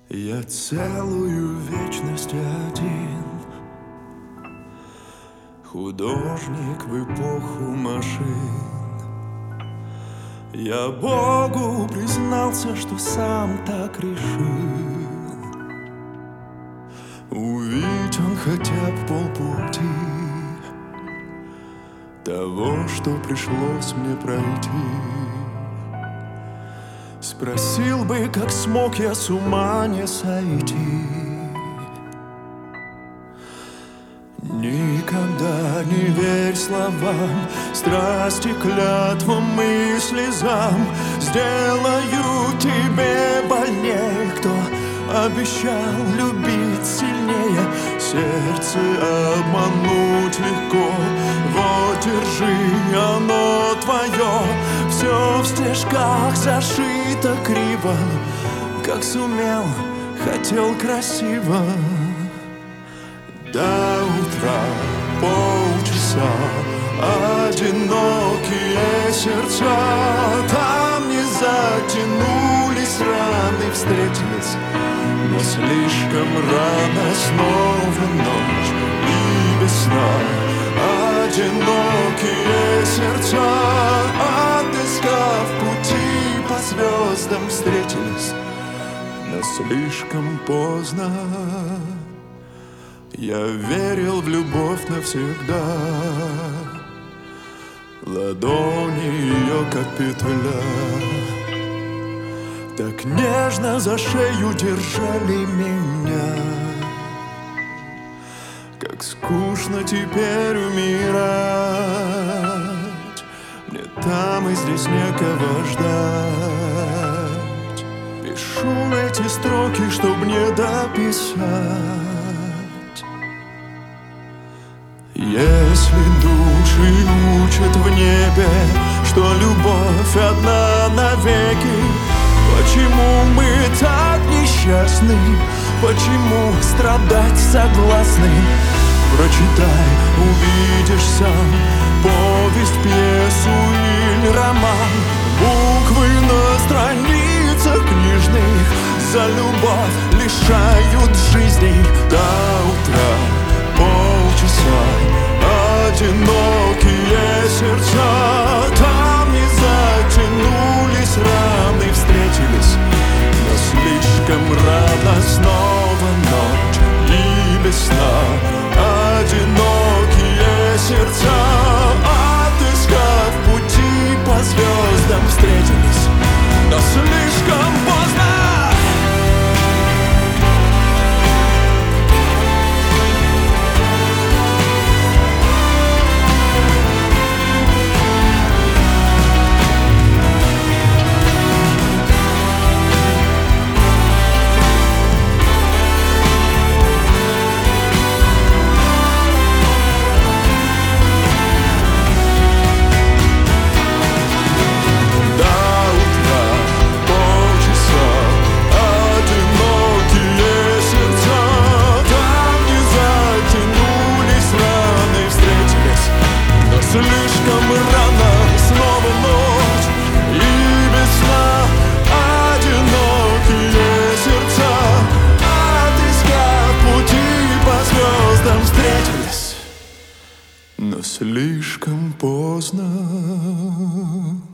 Я целую вечность один, художник в эпоху машин. Я Богу признался, что сам так решил. Увидеть он хотя бы полпути того, что пришлось мне пройти. Спросил бы, как смог я с ума не сойти. Никогда не верь словам, страсти, клятвам и слезам. Сделаю тебе больнее, кто обещал любить сильнее. Сердце обмануть легко, вот держи, оно твое. Все в стежках зашито криво, как сумел, хотел красиво. До утра полчаса, одинокие сердца. Там не затянулись раны, встретились, но слишком рано. Снова ночь и без сна. Одинокие сердца, отыскав пути по звездам, встретились, но слишком поздно. Я верил в любовь навсегда. Ладони ее, как петля, так нежно за шею держали меня. Как скучно теперь умирать. Мне там и здесь некого ждать. Пишу эти строки, чтоб не дописать. Если души учат в небе, что любовь одна навеки, почему мы так несчастны? Почему страдать согласны? Прочитай, увидишь сам повесть, пьесу или роман. Буквы на страницах книжных за любовь лишают жизней. До утра полчаса, одинокие сердца. Там не затянулись раны, встретились, но слишком рано. Снова ночь и без сна. Одинокие сердца, отыскав пути по звездам, встретились, но слишком поздно. Слишком рано, снова ночь и без сна. Одинокие сердца, отыскав пути по звездам, встретились, но слишком поздно.